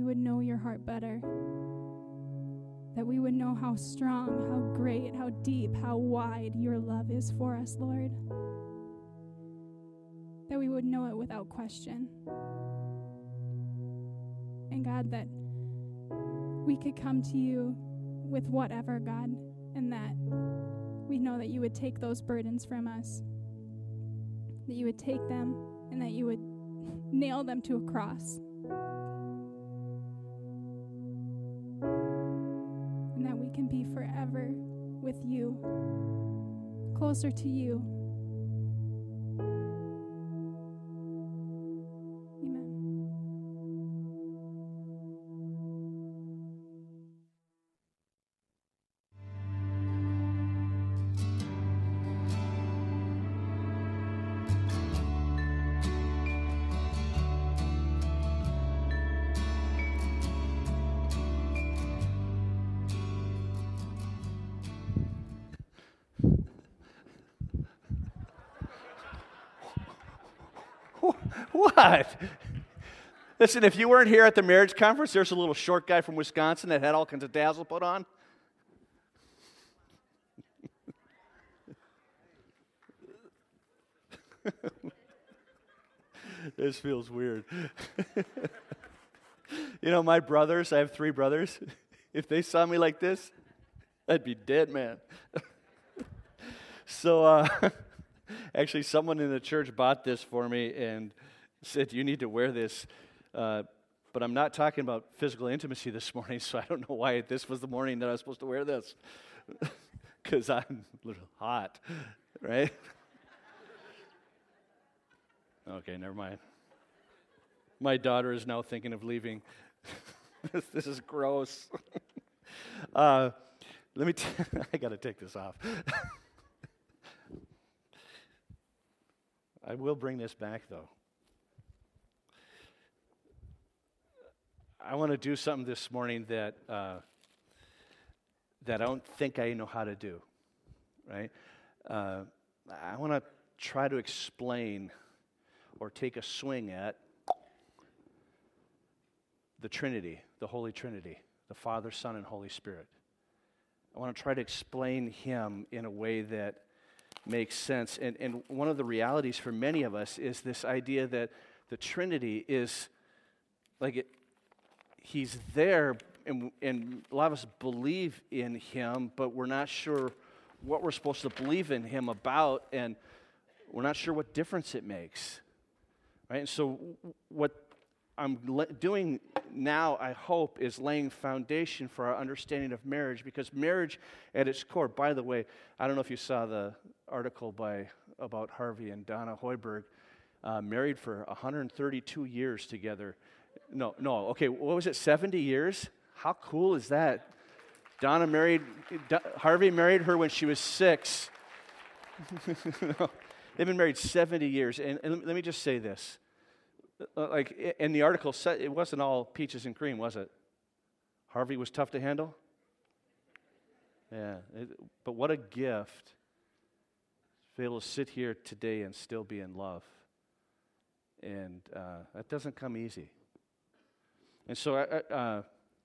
would know your heart better, that we would know how strong, how great, how deep, how wide your love is for us, Lord, that we would know it without question. And God, that we could come to you with whatever, God, and that we know that you would take those burdens from us, that you would take them and that you would nail them to a cross, and that we can be forever with you, closer to you. What? Listen, if you weren't here at the marriage conference, there's a little short guy from Wisconsin that had all kinds of dazzle put on. This feels weird. You know, my brothers, I have 3 brothers. If they saw me like this, I'd be dead, man. So, actually, someone in the church bought this for me and said, you need to wear this. But I'm not talking about physical intimacy this morning, so I don't know why this was the morning that I was supposed to wear this. Because I'm a little hot, right? Okay, never mind. My daughter is now thinking of leaving. This is gross. I got to take this off. I will bring this back, though. I want to do something this morning that I don't think I know how to do, right? I want to try to explain or take a swing at the Trinity, the Holy Trinity, the Father, Son, and Holy Spirit. I want to try to explain Him in a way that makes sense. And one of the realities for many of us is this idea that the Trinity is like He's there, and a lot of us believe in Him, but we're not sure what we're supposed to believe in Him about, and we're not sure what difference it makes, right? And so what I'm doing now, I hope, is laying foundation for our understanding of marriage, because marriage at its core, by the way, I don't know if you saw the article about Harvey and Donna Hoiberg, married for 132 years together. No, okay, what was it, 70 years? How cool is that? Harvey married her when she was 6. They've been married 70 years, and let me just say this. Like, in the article, it wasn't all peaches and cream, was it? Harvey was tough to handle? Yeah, but what a gift to be able to sit here today and still be in love. And that doesn't come easy. And so I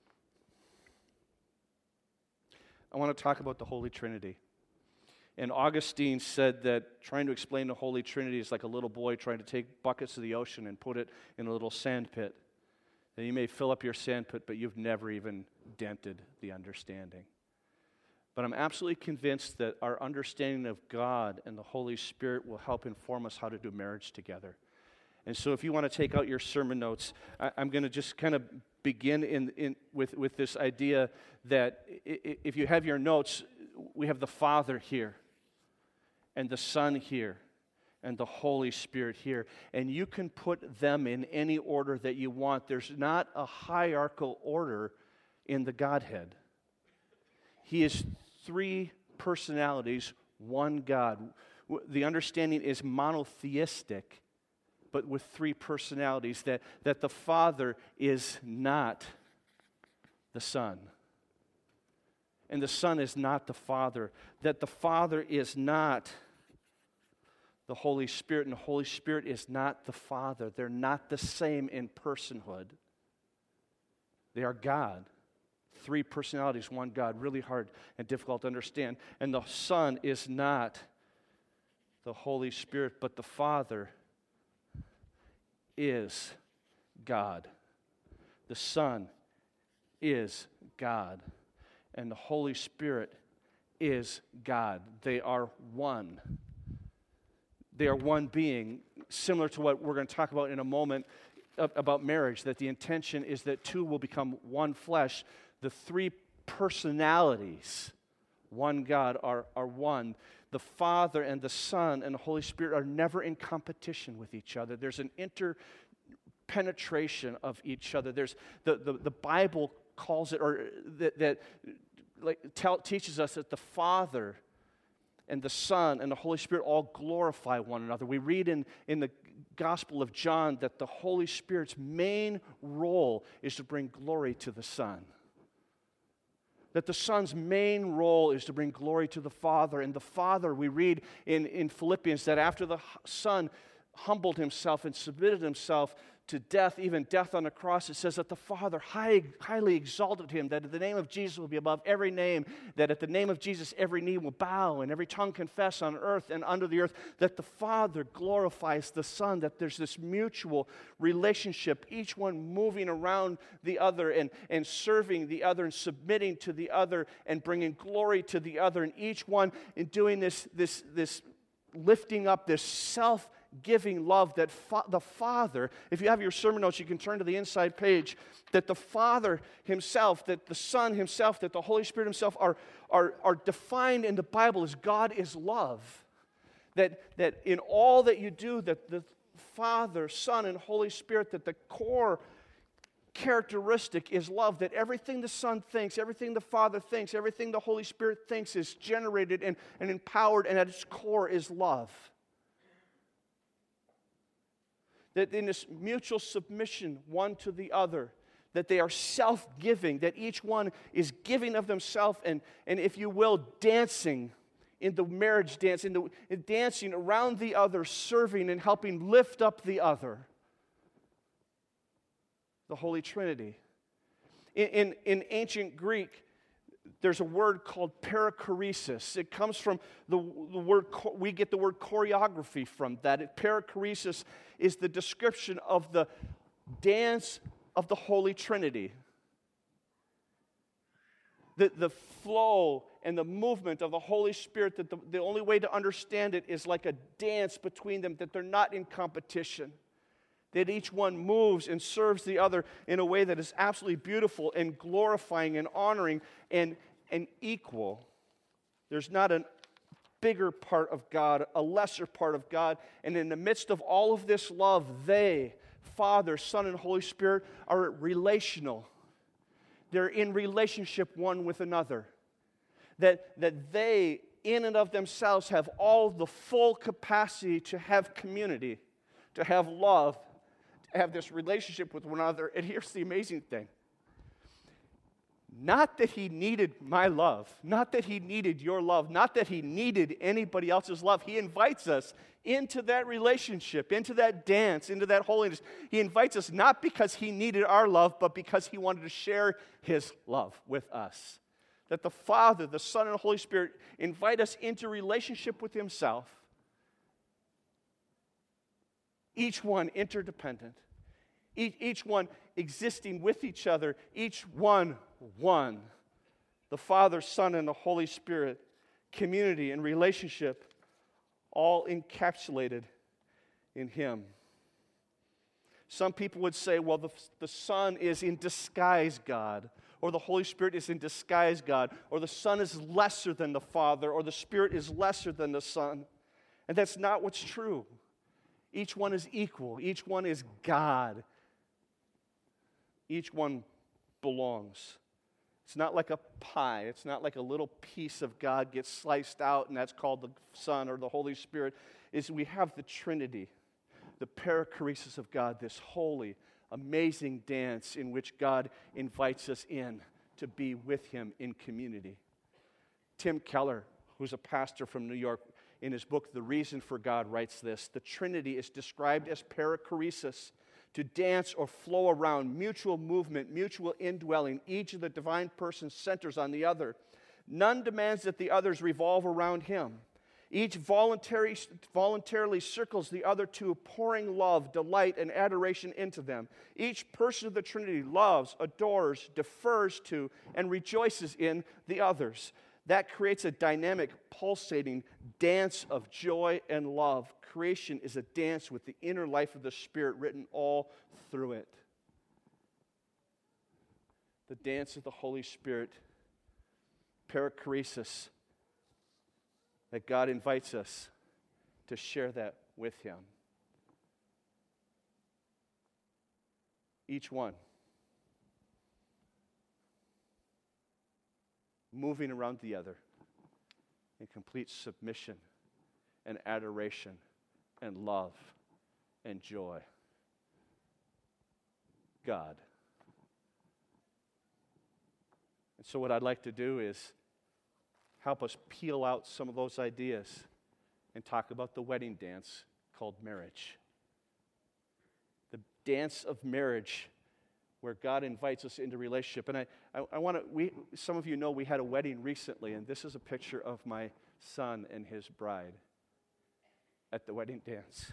want to talk about the Holy Trinity. And Augustine said that trying to explain the Holy Trinity is like a little boy trying to take buckets of the ocean and put it in a little sand pit. And you may fill up your sand pit, but you've never even dented the understanding. But I'm absolutely convinced that our understanding of God and the Holy Spirit will help inform us how to do marriage together. And so if you want to take out your sermon notes, I'm going to just kind of begin with this idea that if you have your notes, we have the Father here, and the Son here, and the Holy Spirit here. And you can put them in any order that you want. There's not a hierarchical order in the Godhead. He is 3 personalities, one God. The understanding is monotheistic, but with 3 personalities, that the Father is not the Son. And the Son is not the Father. That the Father is not the Holy Spirit, and the Holy Spirit is not the Father. They're not the same in personhood. They are God. Three personalities, one God. Really hard and difficult to understand. And the Son is not the Holy Spirit, but the Father is God. The Son is God. And the Holy Spirit is God. They are one. They are one being, similar to what we're going to talk about in a moment about marriage, that the intention is that two will become one flesh. The three personalities, one God, are one. The Father and the Son and the Holy Spirit are never in competition with each other. There's an interpenetration of each other. There's the Bible calls it, or teaches us that the Father and the Son and the Holy Spirit all glorify one another. We read in the Gospel of John that the Holy Spirit's main role is to bring glory to the Son. That the Son's main role is to bring glory to the Father. And the Father, we read in Philippians that after the Son humbled himself and submitted himself to death, even death on the cross, it says that the Father highly exalted him, that the name of Jesus will be above every name, that at the name of Jesus every knee will bow and every tongue confess on earth and under the earth, that the Father glorifies the Son, that there's this mutual relationship, each one moving around the other and serving the other and submitting to the other and bringing glory to the other, and each one in doing this lifting up this self-giving love that the Father, if you have your sermon notes, you can turn to the inside page, that the Father himself, that the Son himself, that the Holy Spirit himself are defined in the Bible as God is love. That in all that you do, that the Father, Son, and Holy Spirit, that the core characteristic is love, that everything the Son thinks, everything the Father thinks, everything the Holy Spirit thinks is generated and empowered, and at its core is love. That in this mutual submission one to the other, that they are self-giving, that each one is giving of themselves and if you will, dancing in the marriage dance, in dancing around the other, serving and helping lift up the other. The Holy Trinity. In ancient Greek, there's a word called perichoresis. It comes from the word, we get the word choreography from that. Perichoresis is the description of the dance of the Holy Trinity. The flow and the movement of the Holy Spirit, that the only way to understand it is like a dance between them, that they're not in competition. That each one moves and serves the other in a way that is absolutely beautiful and glorifying and honoring and equal. There's not a bigger part of God, a lesser part of God. And in the midst of all of this love, they, Father, Son, and Holy Spirit, are relational. They're in relationship one with another. That they, in and of themselves, have all the full capacity to have community, to have love, have this relationship with one another. And here's the amazing thing. Not that he needed my love, not that he needed your love, not that he needed anybody else's love. He invites us into that relationship, into that dance, into that holiness. He invites us not because he needed our love, but because he wanted to share his love with us. That the Father, the Son, and the Holy Spirit invite us into relationship with himself. Each one interdependent. Each one existing with each other. Each one. The Father, Son, and the Holy Spirit. Community and relationship. All encapsulated in him. Some people would say, well, the Son is in disguise God. Or the Holy Spirit is in disguise God. Or the Son is lesser than the Father. Or the Spirit is lesser than the Son. And that's not what's true. Each one is equal. Each one is God. Each one belongs. It's not like a pie. It's not like a little piece of God gets sliced out and that's called the Son or the Holy Spirit. We have the Trinity, the perichoresis of God, this holy, amazing dance in which God invites us in to be with him in community. Tim Keller, who's a pastor from New York, in his book, The Reason for God, writes this: the Trinity is described as perichoresis to dance or flow around, mutual movement, mutual indwelling. Each of the divine persons centers on the other. None demands that the others revolve around him. Each voluntarily circles the other two, pouring love, delight, and adoration into them. Each person of the Trinity loves, adores, defers to, and rejoices in the others. That creates a dynamic, pulsating dance of joy and love. Creation is a dance with the inner life of the Spirit written all through it. The dance of the Holy Spirit, perichoresis, that God invites us to share that with Him. Each one moving around the other in complete submission and adoration and love and joy. God. And so what I'd like to do is help us peel out some of those ideas and talk about the wedding dance called marriage. The dance of marriage where God invites us into relationship. And I want to, some of you know we had a wedding recently, and this is a picture of my son and his bride at the wedding dance.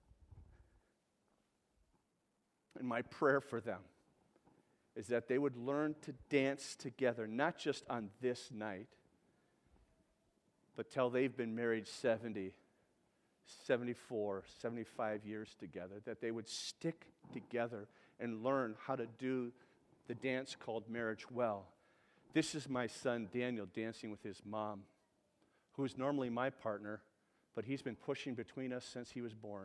And my prayer for them is that they would learn to dance together, not just on this night, but till they've been married 70, 74, 75 years together, that they would stick together and learn how to do the dance called marriage well. This is my son Daniel dancing with his mom, who is normally my partner, but he's been pushing between us since he was born.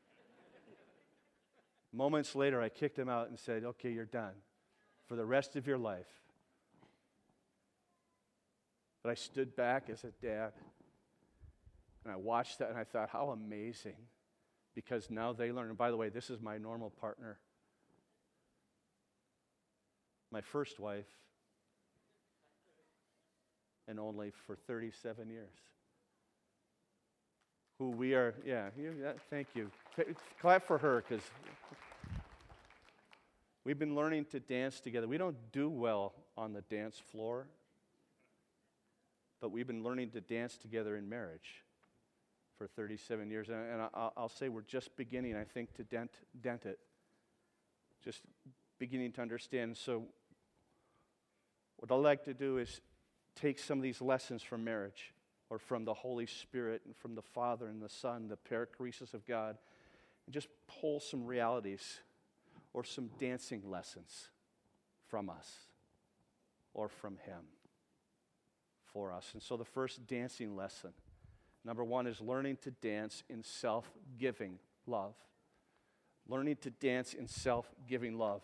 Moments later, I kicked him out and said, okay, you're done for the rest of your life. But I stood back as a dad, and I watched that, and I thought, how amazing, because now they learn. And by the way, this is my normal partner. My first wife, and only for 37 years. Who we are, thank you. Clap for her, because we've been learning to dance together. We don't do well on the dance floor, but we've been learning to dance together in marriage for 37 years. And I'll say we're just beginning, I think, to dent it. Just beginning to understand. So what I'd like to do is take some of these lessons from marriage, or from the Holy Spirit, and from the Father and the Son, the perichoresis of God, and just pull some realities or some dancing lessons from us or from Him for us. And so the first dancing lesson, number one, is learning to dance in self-giving love. Learning to dance in self-giving love.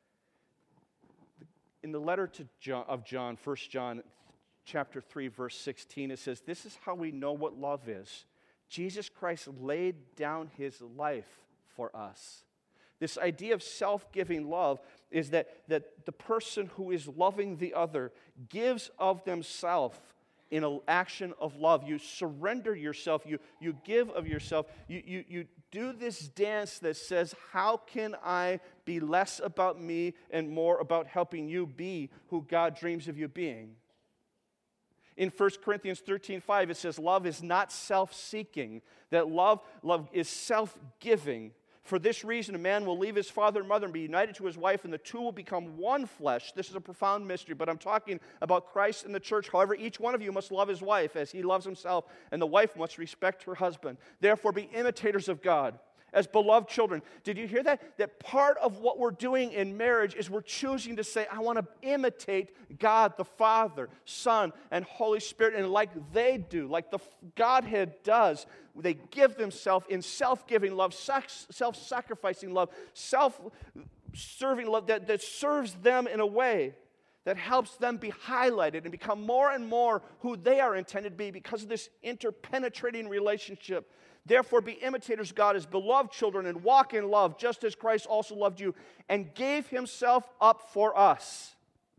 In the letter to John, 1 John chapter 3, verse 16, it says, this is how we know what love is. Jesus Christ laid down His life for us. This idea of self-giving love is that the person who is loving the other gives of themselves in an action of love. You surrender yourself. You give of yourself. You do this dance that says, how can I be less about me and more about helping you be who God dreams of you being? In 1 Corinthians 13:5, it says, love is not self-seeking, that love is self-giving. For this reason, a man will leave his father and mother and be united to his wife, and the two will become one flesh. This is a profound mystery, but I'm talking about Christ and the church. However, each one of you must love his wife as he loves himself, and the wife must respect her husband. Therefore, be imitators of God as beloved children. Did you hear that? That part of what we're doing in marriage is we're choosing to say, I want to imitate God, the Father, Son, and Holy Spirit. And like they do, like the Godhead does, they give themselves in self-giving love, self-sacrificing love, self-serving love that serves them in a way that helps them be highlighted and become more and more who they are intended to be because of this interpenetrating relationship. Therefore, be imitators of God as beloved children and walk in love, just as Christ also loved you and gave Himself up for us.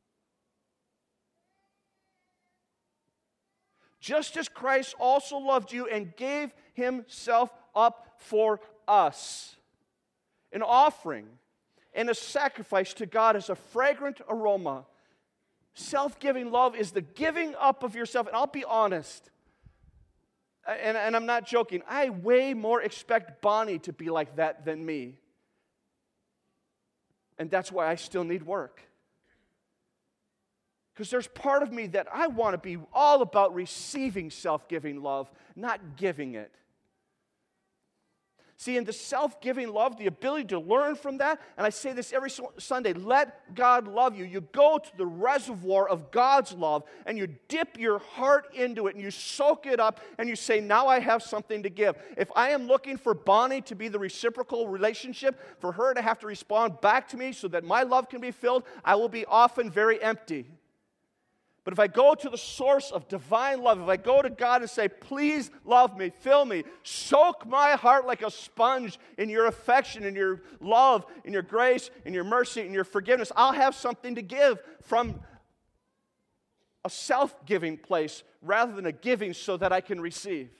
Just as Christ also loved you and gave Himself up for us. an offering, and a sacrifice to God as a fragrant aroma. Self-giving love is the giving up of yourself. And I'll be honest, and I'm not joking, I way more expect Bonnie to be like that than me. And that's why I still need work. Because there's part of me that I want to be all about receiving self-giving love, not giving it. See, in the self-giving love, the ability to learn from that, and I say this every Sunday, let God love you. You go to the reservoir of God's love, and you dip your heart into it, and you soak it up, and you say, now I have something to give. If I am looking for Bonnie to be the reciprocal relationship, for her to have to respond back to me so that my love can be filled, I will be often very empty. But if I go to the source of divine love, if I go to God and say, please love me, fill me, soak my heart like a sponge in your affection, in your love, in your grace, in your mercy, in your forgiveness, I'll have something to give from a self-giving place rather than a giving so that I can receive.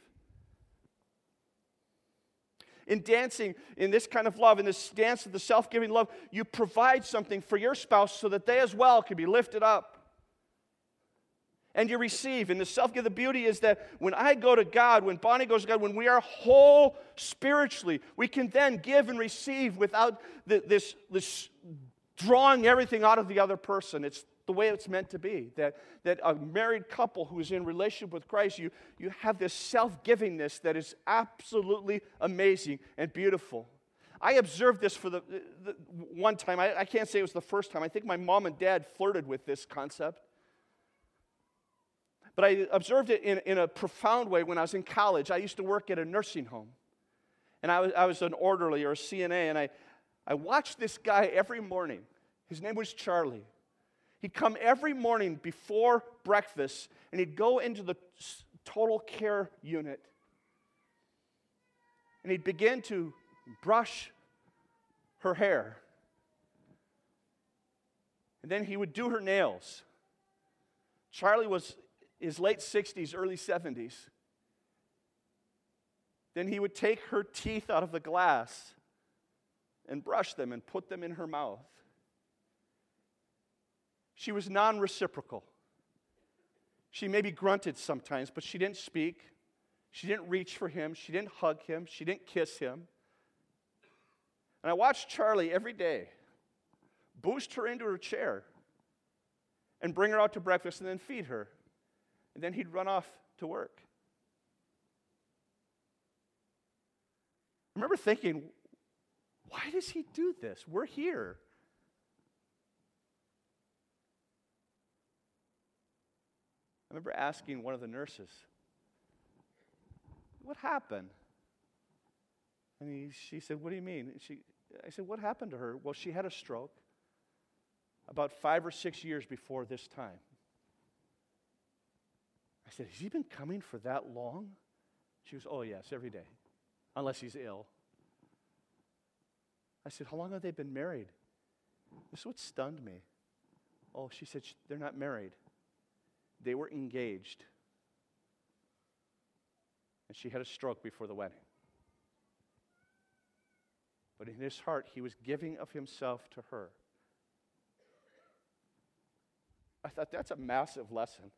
In dancing, in this kind of love, in this dance of the self-giving love, you provide something for your spouse so that they as well can be lifted up. And you receive. And the self-give, the beauty is that when I go to God, when Bonnie goes to God, when we are whole spiritually, we can then give and receive without this drawing everything out of the other person. It's the way it's meant to be. That a married couple who is in relationship with Christ, you have this self-givingness that is absolutely amazing and beautiful. I observed this for the one time. I can't say it was the first time. I think my mom and dad flirted with this concept. But I observed it in a profound way when I was in college. I used to work at a nursing home. And I was an orderly or a CNA, and I watched this guy every morning. His name was Charlie. He'd come every morning before breakfast, and he'd go into the total care unit. And he'd begin to brush her hair. And then he would do her nails. Charlie was his late 60s, early 70s. Then he would take her teeth out of the glass and brush them and put them in her mouth. She was non-reciprocal. She maybe grunted sometimes, but she didn't speak. She didn't reach for him. She didn't hug him. She didn't kiss him. And I watched Charlie every day boost her into her chair and bring her out to breakfast and then feed her. And then he'd run off to work. I remember thinking, why does he do this? We're here. I remember asking one of the nurses, what happened? And she said, what do you mean? I said, what happened to her? Well, she had a stroke about 5 or 6 years before this time. I said, has he been coming for that long? She goes, oh, yes, every day, unless he's ill. I said, how long have they been married? This is what stunned me. Oh, she said, they're not married. They were engaged. And she had a stroke before the wedding. But in his heart, he was giving of himself to her. I thought, that's a massive lesson.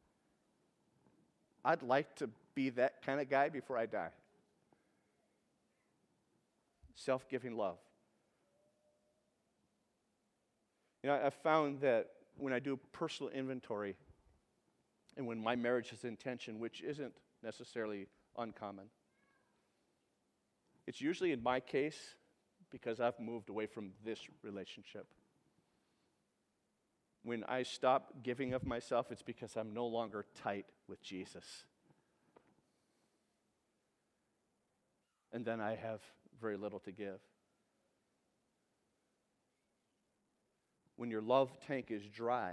I'd like to be that kind of guy before I die. Self-giving love. You know, I've found that when I do personal inventory and when my marriage is in tension, which isn't necessarily uncommon, it's usually in my case because I've moved away from this relationship. When I stop giving of myself, it's because I'm no longer tight with Jesus. And then I have very little to give. When your love tank is dry,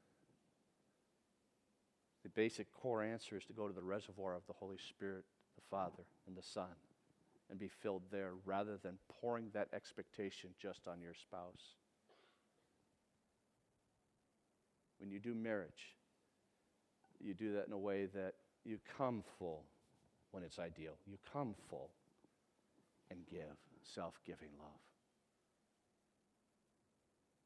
the basic core answer is to go to the reservoir of the Holy Spirit, the Father, and the Son, and be filled there rather than pouring that expectation just on your spouse. When you do marriage, you do that in a way that you come full when it's ideal. You come full and give self-giving love.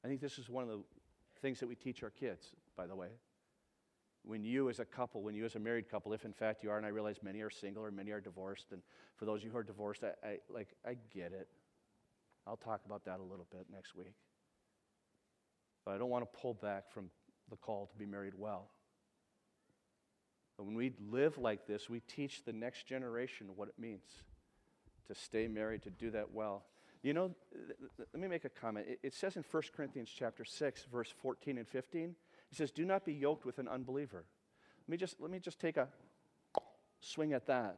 I think this is one of the things that we teach our kids, by the way. When you as a couple, when you as a married couple, if in fact you are, and I realize many are single or many are divorced, and for those of you who are divorced, I get it. I'll talk about that a little bit next week. But I don't want to pull back from the call to be married well. But when we live like this, we teach the next generation what it means to stay married, to do that well. You know, let me make a comment. It says in 1 Corinthians chapter 6, verse 14 and 15, it says, do not be yoked with an unbeliever. Let me just take a swing at that.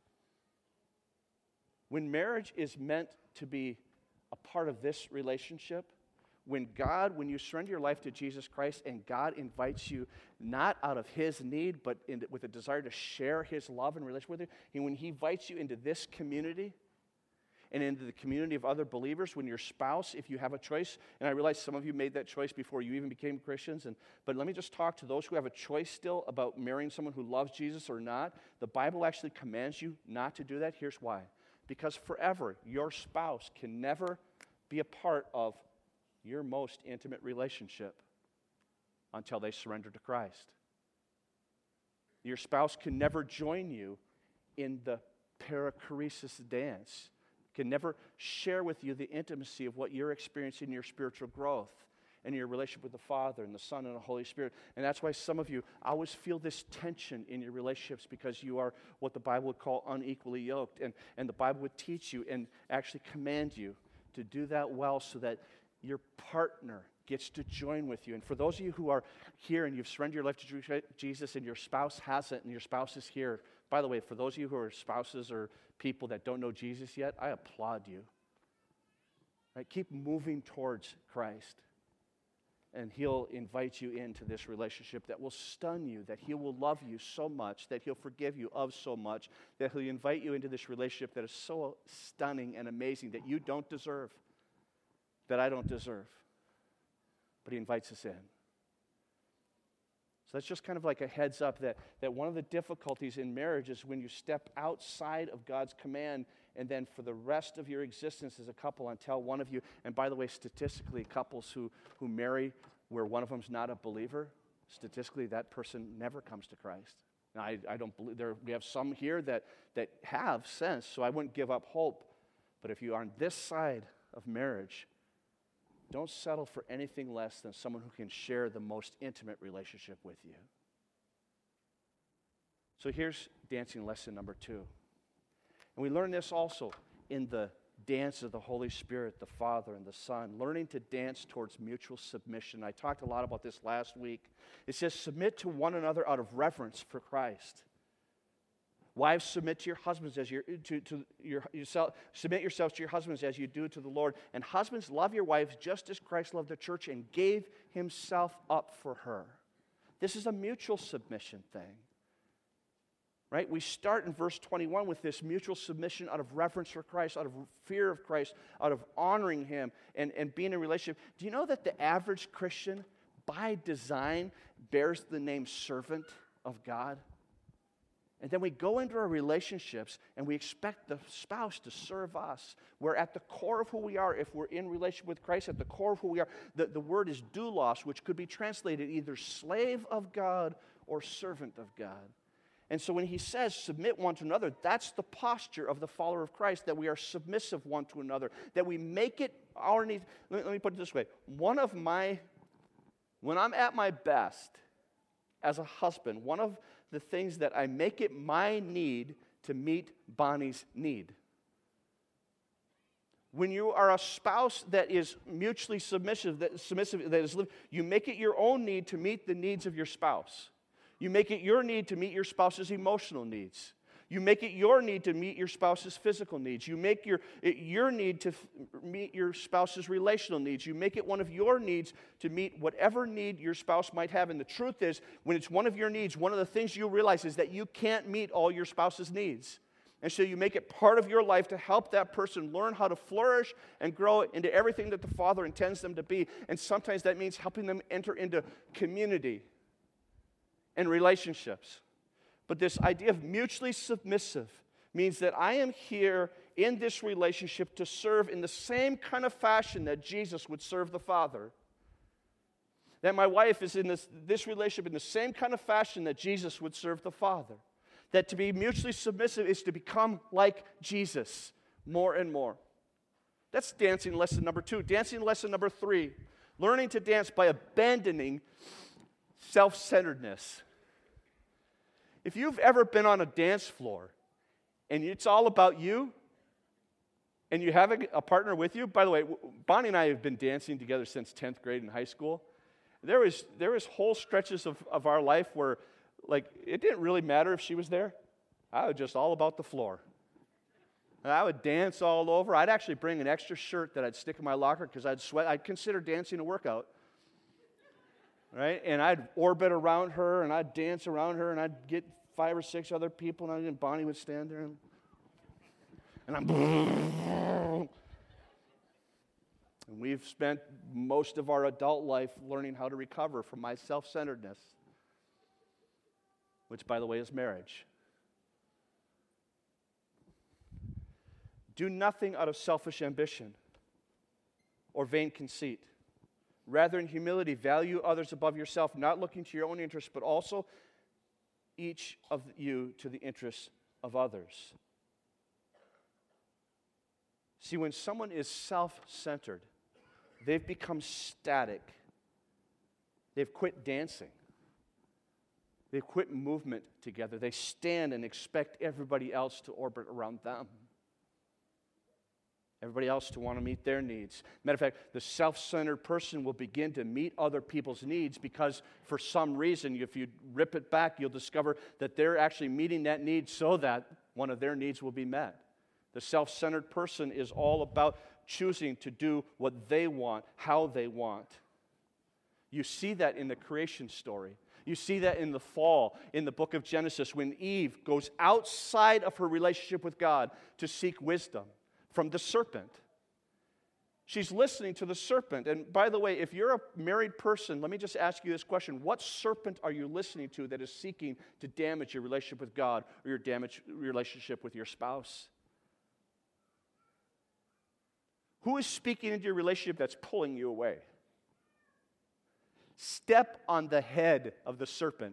When marriage is meant to be a part of this relationship, when you surrender your life to Jesus Christ and God invites you not out of His need, but with a desire to share His love and relationship with you, and when He invites you into this community and into the community of other believers, when your spouse, if you have a choice, and I realize some of you made that choice before you even became Christians, but let me just talk to those who have a choice still about marrying someone who loves Jesus or not. The Bible actually commands you not to do that. Here's why. Because forever, your spouse can never be a part of your most intimate relationship until they surrender to Christ. Your spouse can never join you in the perichoresis dance, can never share with you the intimacy of what you're experiencing in your spiritual growth and your relationship with the Father and the Son and the Holy Spirit. And that's why some of you always feel this tension in your relationships, because you are what the Bible would call unequally yoked. And the Bible would teach you and actually command you to do that well so that your partner gets to join with you. And for those of you who are here and you've surrendered your life to Jesus and your spouse hasn't, and your spouse is here, by the way, for those of you who are spouses or people that don't know Jesus yet, I applaud you. Right? Keep moving towards Christ, and He'll invite you into this relationship that will stun you, that He will love you so much, that He'll forgive you of so much, that He'll invite you into this relationship that is so stunning and amazing that you don't deserve, that I don't deserve. But He invites us in. So that's just kind of like a heads up that one of the difficulties in marriage is when you step outside of God's command, and then for the rest of your existence as a couple, until one of you, and by the way, statistically, couples who marry where one of them's not a believer, statistically, that person never comes to Christ. Now, I don't believe we have some here that have sense, so I wouldn't give up hope. But if you are on this side of marriage, don't settle for anything less than someone who can share the most intimate relationship with you. So here's dancing lesson number 2. And we learn this also in the dance of the Holy Spirit, the Father and the Son, learning to dance towards mutual submission. I talked a lot about this last week. It says, submit to one another out of reverence for Christ. Wives, submit to your husbands as submit yourselves to your husbands as you do to the Lord. And husbands, love your wives just as Christ loved the church and gave Himself up for her. This is a mutual submission thing. Right? We start in verse 21 with this mutual submission out of reverence for Christ, out of fear of Christ, out of honoring Him and being in a relationship. Do you know that the average Christian, by design, bears the name servant of God? And then we go into our relationships and we expect the spouse to serve us. We're at the core of who we are. If we're in relationship with Christ, at the core of who we are, the word is doulos, which could be translated either slave of God or servant of God. And so when He says submit one to another, that's the posture of the follower of Christ, that we are submissive one to another, that we make it our need. Let me put it this way. When I'm at my best as a husband, one of the things that I make it my need to meet Bonnie's need. When you are a spouse that is mutually submissive, you make it your own need to meet the needs of your spouse. You make it your need to meet your spouse's emotional needs. You make it your need to meet your spouse's physical needs. You make your need to meet your spouse's relational needs. You make it one of your needs to meet whatever need your spouse might have. And the truth is, when it's one of your needs, one of the things you realize is that you can't meet all your spouse's needs. And so you make it part of your life to help that person learn how to flourish and grow into everything that the Father intends them to be. And sometimes that means helping them enter into community and relationships. But this idea of mutually submissive means that I am here in this relationship to serve in the same kind of fashion that Jesus would serve the Father. That my wife is in this relationship in the same kind of fashion that Jesus would serve the Father. That to be mutually submissive is to become like Jesus more and more. That's dancing lesson number 2. Dancing lesson number 3. Learning to dance by abandoning self-centeredness. If you've ever been on a dance floor and it's all about you and you have a partner with you, by the way, Bonnie and I have been dancing together since 10th grade in high school. There was whole stretches of our life where, like, it didn't really matter if she was there. I was just all about the floor. And I would dance all over. I'd actually bring an extra shirt that I'd stick in my locker because I'd sweat. I'd consider dancing a workout. Right? And I'd orbit around her, and I'd dance around her, and I'd get 5 or 6 other people, and Bonnie would stand there, and I'm... And we've spent most of our adult life learning how to recover from my self-centeredness, which, by the way, is marriage. Do nothing out of selfish ambition or vain conceit. Rather, in humility, value others above yourself, not looking to your own interests, but also each of you to the interests of others. See, when someone is self-centered, they've become static. They've quit dancing. They've quit movement together. They stand and expect everybody else to orbit around them. Everybody else to want to meet their needs. Matter of fact, the self-centered person will begin to meet other people's needs because for some reason, if you rip it back, you'll discover that they're actually meeting that need so that one of their needs will be met. The self-centered person is all about choosing to do what they want, how they want. You see that in the creation story. You see that in the fall, in the book of Genesis, when Eve goes outside of her relationship with God to seek wisdom from the serpent. She's listening to the serpent. And by the way, if you're a married person, let me just ask you this question. What serpent are you listening to that is seeking to damage your relationship with God or your relationship with your spouse? Who is speaking into your relationship that's pulling you away? Step on the head of the serpent.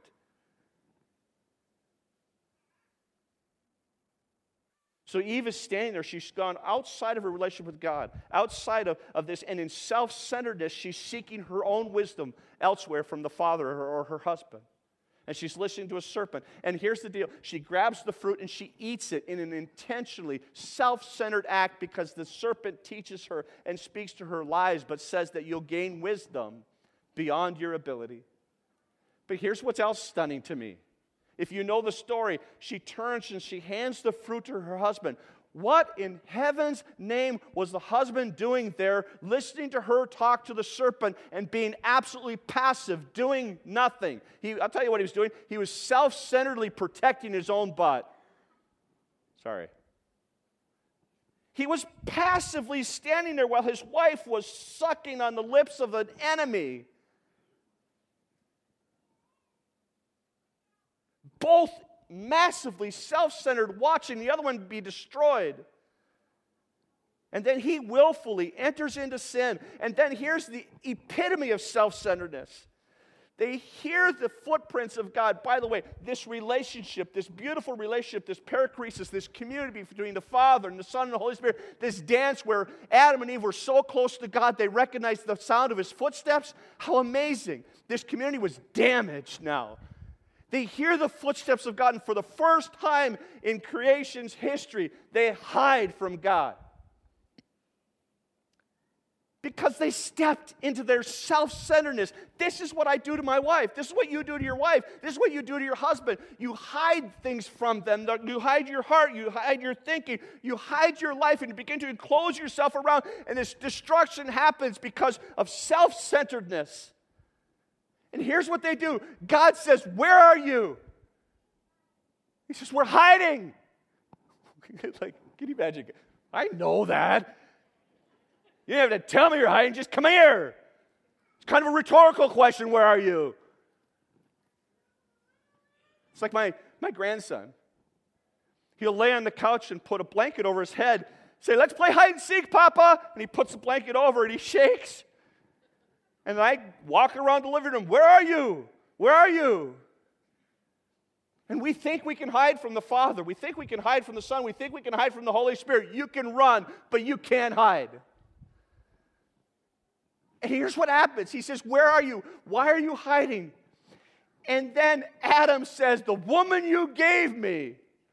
So Eve is standing there. She's gone outside of her relationship with God, outside of this, and in self-centeredness, she's seeking her own wisdom elsewhere from the father or her husband. And she's listening to a serpent. And here's the deal. She grabs the fruit and she eats it in an intentionally self-centered act because the serpent teaches her and speaks to her lies, but says that you'll gain wisdom beyond your ability. But here's what's else stunning to me. If you know the story, she turns and she hands the fruit to her husband. What in heaven's name was the husband doing there, listening to her talk to the serpent and being absolutely passive, doing nothing? I'll tell you what he was doing. He was self-centeredly protecting his own butt. Sorry. He was passively standing there while his wife was sucking on the lips of an enemy. Both massively self-centered, watching the other one be destroyed. And then he willfully enters into sin. And then here's the epitome of self-centeredness. They hear the footprints of God. By the way, this relationship, this beautiful relationship, this perichoresis, this community between the Father and the Son and the Holy Spirit, this dance where Adam and Eve were so close to God, they recognized the sound of His footsteps. How amazing. This community was damaged now. They hear the footsteps of God, and for the first time in creation's history, they hide from God. Because they stepped into their self-centeredness. This is what I do to my wife. This is what you do to your wife. This is what you do to your husband. You hide things from them. You hide your heart. You hide your thinking. You hide your life, and you begin to enclose yourself around, and this destruction happens because of self-centeredness. And here's what they do. God says, "Where are you?" He says, "We're hiding." Like, can you imagine? I know that. You don't have to tell me you're hiding. Just come here. It's kind of a rhetorical question. Where are you? It's like my grandson. He'll lay on the couch and put a blanket over his head. Say, "Let's play hide and seek, Papa." And he puts the blanket over and he shakes. And I walk around the living room, where are you? Where are you? And we think we can hide from the Father. We think we can hide from the Son. We think we can hide from the Holy Spirit. You can run, but you can't hide. And here's what happens. He says, where are you? Why are you hiding? And then Adam says, the woman you gave me.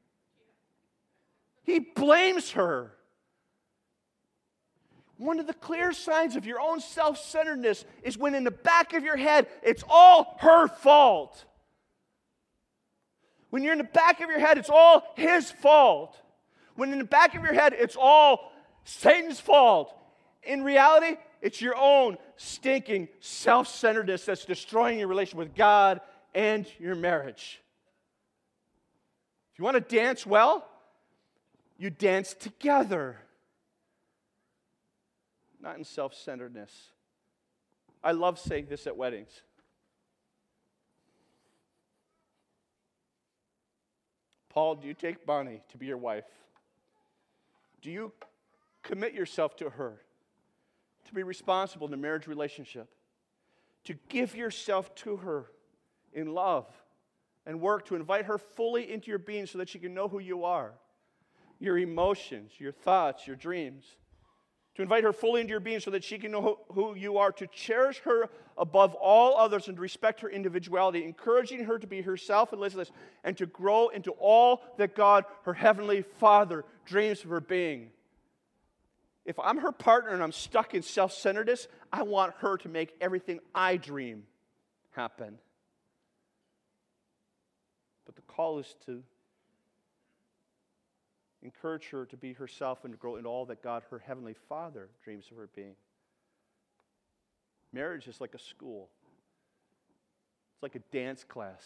He blames her. One of the clear signs of your own self-centeredness is when in the back of your head, it's all her fault. When you're in the back of your head, it's all his fault. When in the back of your head, it's all Satan's fault. In reality, it's your own stinking self-centeredness that's destroying your relationship with God and your marriage. If you want to dance well, you dance together. Not in self-centeredness. I love saying this at weddings. Paul, do you take Bonnie to be your wife? Do you commit yourself to her to be responsible in the marriage relationship? To give yourself to her in love and work to invite her fully into your being so that she can know who you are, your emotions, your thoughts, your dreams. To invite her fully into your being so that she can know who you are, to cherish her above all others and to respect her individuality, encouraging her to be herself and listen to this, and to grow into all that God, her heavenly Father, dreams of her being. If I'm her partner and I'm stuck in self-centeredness, I want her to make everything I dream happen. But the call is to encourage her to be herself and to grow into all that God, her heavenly Father, dreams of her being. Marriage is like a school. It's like a dance class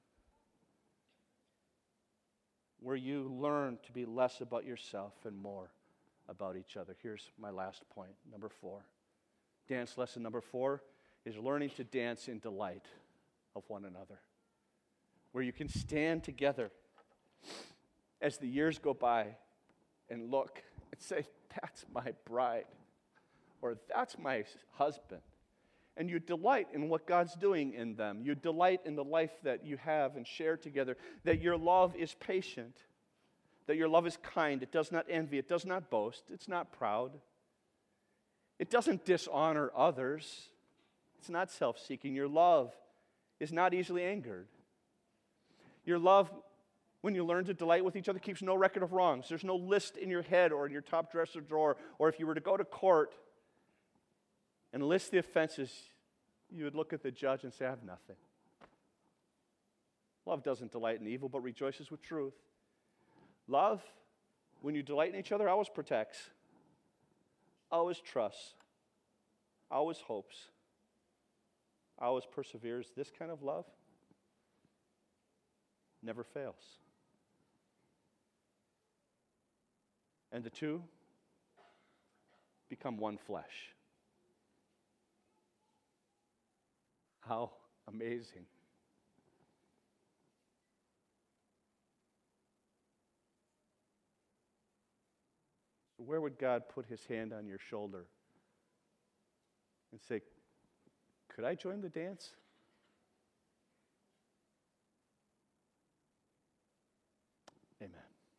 where you learn to be less about yourself and more about each other. Here's my last point, number 4. Dance lesson number 4 is learning to dance in delight of one another, where you can stand together as the years go by and look and say, that's my bride, or that's my husband. And you delight in what God's doing in them. You delight in the life that you have and share together, that your love is patient, that your love is kind, it does not envy, it does not boast, it's not proud. It doesn't dishonor others. It's not self-seeking. Your love is not easily angered. Your love, when you learn to delight with each other, keeps no record of wrongs. There's no list in your head or in your top dresser drawer, or if you were to go to court and list the offenses, you would look at the judge and say, I have nothing. Love doesn't delight in evil, but rejoices with truth. Love, when you delight in each other, always protects, always trusts, always hopes, always perseveres. This kind of love never fails. And the two become one flesh. How amazing. Where would God put his hand on your shoulder and say, could I join the dance? Amen.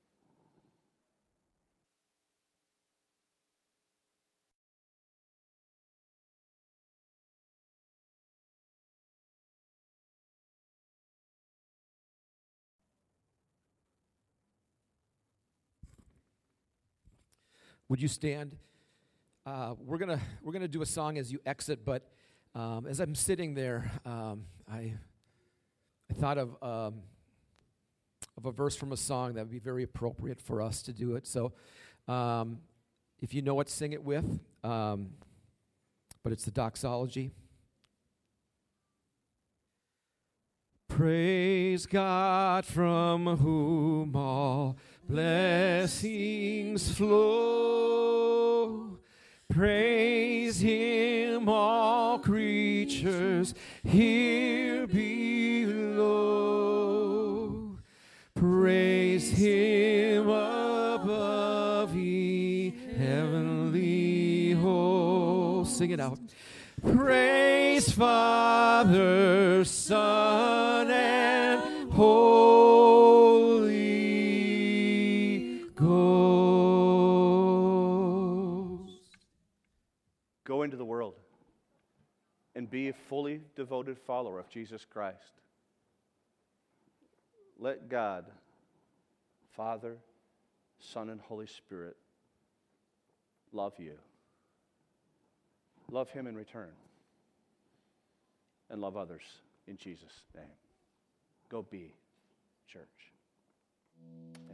Would you stand? We're gonna do a song as you exit, but as I'm sitting there, I thought of a verse from a song that would be very appropriate for us to do it. So, if you know it, sing it with. But it's the doxology. Praise God from whom all blessings flow. Praise him, all creatures here below. Praise him above, ye heavenly hosts. Sing it out. Praise Father, Son, and Holy Ghost. Go into the world and be a fully devoted follower of Jesus Christ. Let God, Father, Son, and Holy Spirit love you. Love Him in return. And love others in Jesus' name. Go be, church.